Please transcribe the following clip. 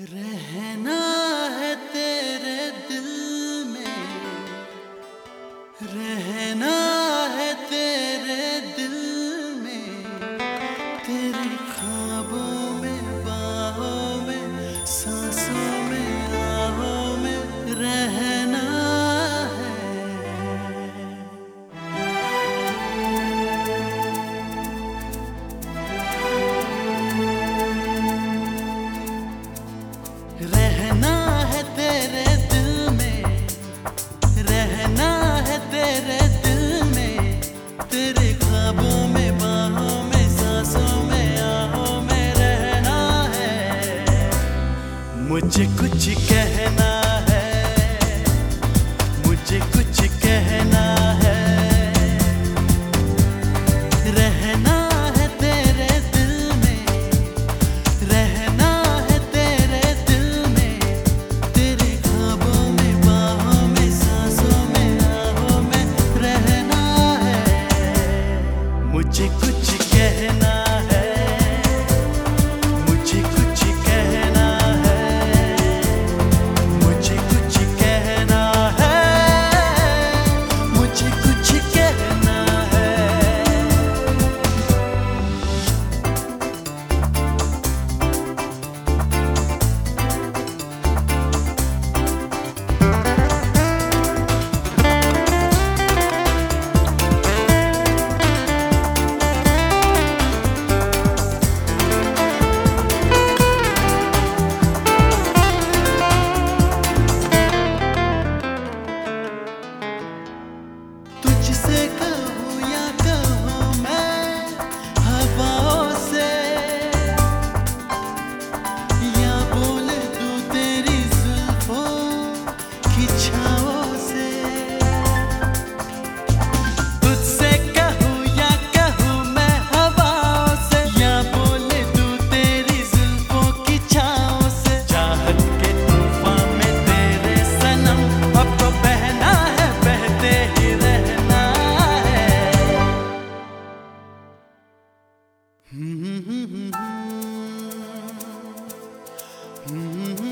रहना है तेरे दिल में, रहना है तेरे दिल में, तेरे ख्वाबों में, बाहों में, सांसों में, आहों में रहना है। रहना है तेरे दिल में, रहना है तेरे दिल में, तेरे ख्वाबों में, बाहों में, सांसों में, आहों में रहना है। मुझे कुछ कहना है, मुझे कुछ कहना है। रहना है तेरे दिल में, रहना है तेरे दिल में, तेरे ख्वाबों में, बाहों में, सांसों में, आहों में रहना है। मुझे कुछ कहना है, मुझे कुछ कहना है, मुझे कुछ कहना है, मुझे कुछ कहना है। तुझसे कहूँ या कहूँ मैं हवाओं से, या बोल दूँ तेरी जुल्फों की छाओं से। तुझसे कहूँ या कहूँ मैं हवाओं से, या बोल दूँ तेरी जुल्फों की छाओं से। चाहत के तूफान में तेरे सनम अब तो बहना है, बहते ही रहना है। हम्म